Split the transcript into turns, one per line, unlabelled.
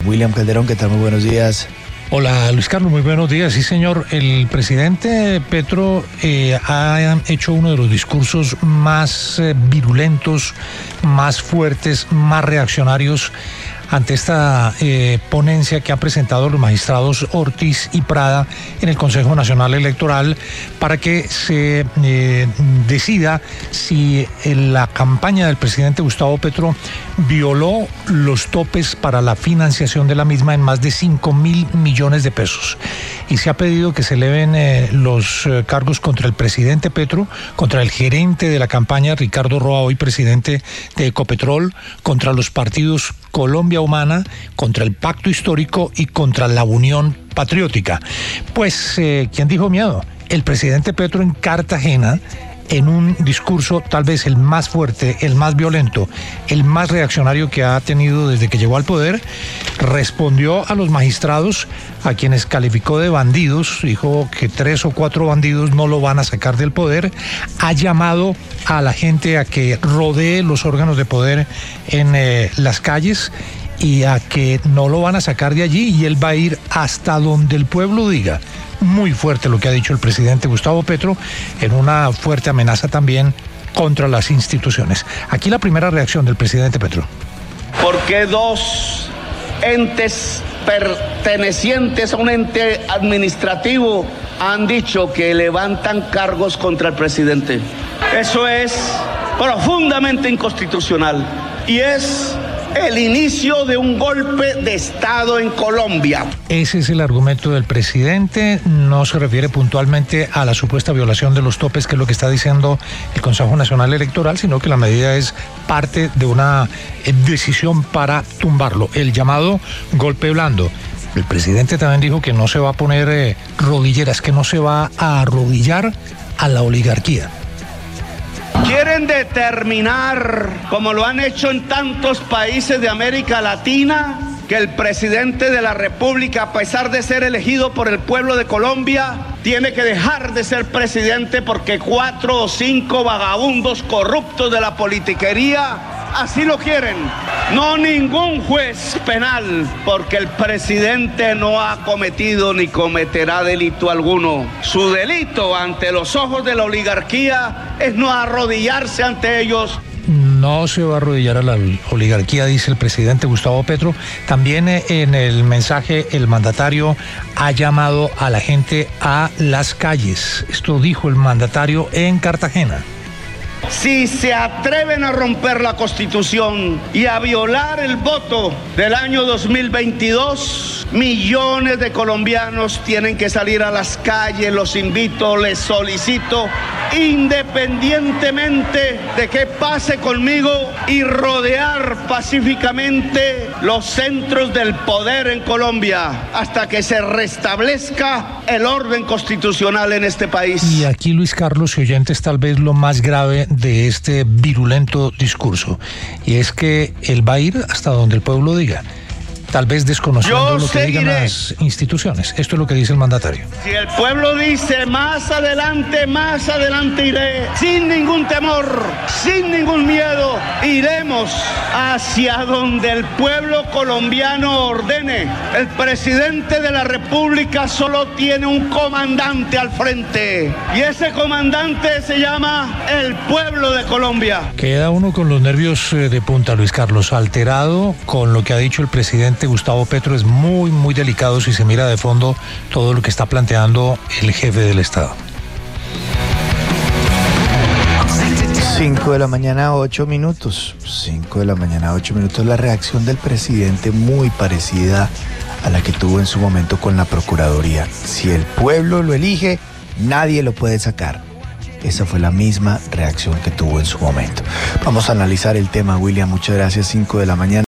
William Calderón, ¿qué tal? Muy buenos días.
Hola Luis Carlos, muy buenos días. Sí señor, el presidente Petro ha hecho uno de los discursos más virulentos, más fuertes, más reaccionarios ante esta ponencia que han presentado los magistrados Ortiz y Prada en el Consejo Nacional Electoral para que se decida si la campaña del presidente Gustavo Petro violó los topes para la financiación de la misma en más de 5.000 millones de pesos. Y se ha pedido que se eleven los cargos contra el presidente Petro, contra el gerente de la campaña, Ricardo Roa, hoy presidente de Ecopetrol, contra los partidos Colombia Humana, contra el Pacto Histórico y contra la Unión Patriótica. Pues, ¿quién dijo miedo? El presidente Petro en Cartagena, en un discurso tal vez el más fuerte, el más violento, el más reaccionario que ha tenido desde que llegó al poder, respondió a los magistrados, a quienes calificó de bandidos, dijo que 3 o 4 bandidos no lo van a sacar del poder, ha llamado a la gente a que rodee los órganos de poder en las calles y a que no lo van a sacar de allí y él va a ir hasta donde el pueblo diga. Muy fuerte lo que ha dicho el presidente Gustavo Petro, en una fuerte amenaza también contra las instituciones. Aquí la primera reacción del presidente Petro.
¿Por qué 2 entes pertenecientes a un ente administrativo han dicho que levantan cargos contra el presidente? Eso es profundamente inconstitucional y es el inicio de un golpe de Estado en Colombia.
Ese es el argumento del presidente, no se refiere puntualmente a la supuesta violación de los topes, que es lo que está diciendo el Consejo Nacional Electoral, sino que la medida es parte de una decisión para tumbarlo, el llamado golpe blando. El presidente también dijo que no se va a poner rodilleras, que no se va a arrodillar a la oligarquía.
Quieren determinar, como lo han hecho en tantos países de América Latina, que el presidente de la República, a pesar de ser elegido por el pueblo de Colombia, tiene que dejar de ser presidente porque 4 o 5 vagabundos corruptos de la politiquería así lo quieren. No ningún juez penal, porque el presidente no ha cometido ni cometerá delito alguno. Su delito ante los ojos de la oligarquía es no arrodillarse ante ellos.
No se va a arrodillar a la oligarquía, dice el presidente Gustavo Petro. También en el mensaje el mandatario ha llamado a la gente a las calles. Esto dijo el mandatario en Cartagena.
Si se atreven a romper la Constitución y a violar el voto del año 2022, millones de colombianos tienen que salir a las calles. Los invito, les solicito, independientemente de qué pase conmigo, y rodear pacíficamente los centros del poder en Colombia hasta que se restablezca el orden constitucional en este país.
Y aquí, Luis Carlos y oyentes, tal vez lo más grave de este virulento discurso, y es que él va a ir hasta donde el pueblo diga, tal vez desconociendo lo que digan las instituciones. Esto es lo que dice el mandatario.
Si el pueblo dice más adelante iré, sin ningún temor, sin ningún miedo, iremos hacia donde el pueblo colombiano ordene. El presidente de la República solo tiene un comandante al frente, y ese comandante se llama el pueblo de Colombia.
Queda uno con los nervios de punta, Luis Carlos, alterado con lo que ha dicho el presidente Gustavo Petro. Es muy, muy delicado si se mira de fondo todo lo que está planteando el jefe del Estado.
5 de la mañana, 8 minutos. 5 de la mañana, 8 minutos. La reacción del presidente muy parecida a la que tuvo en su momento con la Procuraduría. Si el pueblo lo elige, nadie lo puede sacar. Esa fue la misma reacción que tuvo en su momento. Vamos a analizar el tema, William. Muchas gracias. 5 de la mañana.